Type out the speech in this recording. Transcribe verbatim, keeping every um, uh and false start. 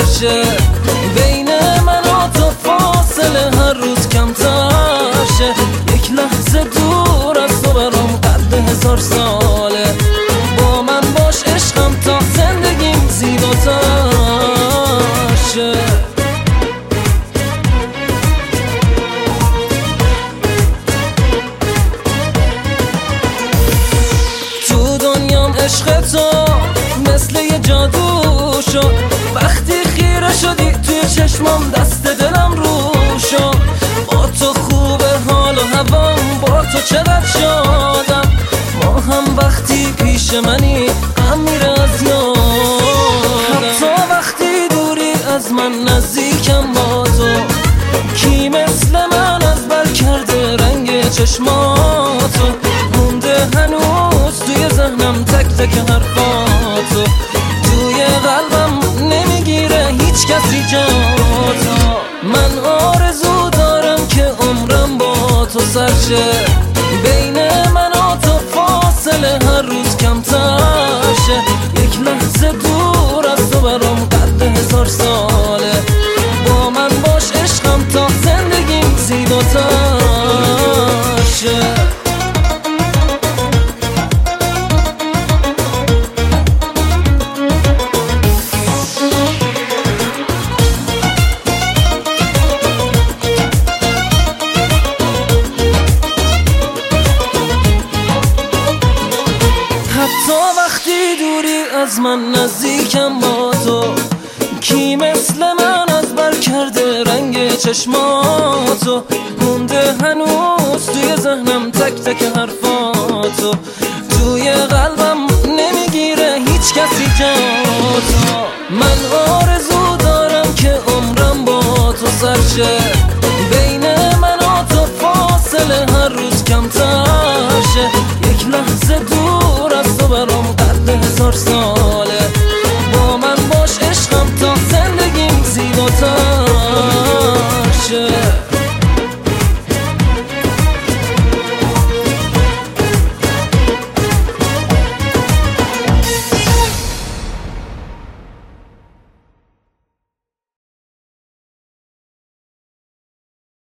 شه، بین من و تو فاصله هر روز کمتر شه. یک لحظه دور از تو برام قد هزار ساله، با من باش عشقم تا زندگیم زیباتر شه. تو دنیام عشق تو مثل یه جادو شد، وقتی خیره شدی توی چشمام دست دلم رو شد. با تو خوبه حال و هوام، با تو چقدر شادم. ما هم وقتی پیش منی غم میره از یادم. حتی وقتی دوری از من نزدیکم با تو، کی مثل من از بر کرده رنگ چشماتو. مونده هنوز توی ذهنم تک تک حرفاتو، توی قلبم نمیگیره هیچ کسی جاتو. من آرزو دارم که عمرم با تو سر شه، بین من و تو فاصله هر روز کمتر شه. یک لحظه دور از تو برام قد هزار ساله، با من باش عشقم تا زندگیم زیباتر شه. حتی وقتی دوری از من نزدیکم با تو، کی مثل من از بر کرده رنگ چشماتو. مونده هنوز توی ذهنم تک تک حرفاتو، توی قلبم نمیگیره هیچ کسی جاتو. من آرزو دارم که عمرم با تو سر شه، بین من و تو فاصله هر روز کمتر شه. یک لحظه دور از تو برام قد هزار سال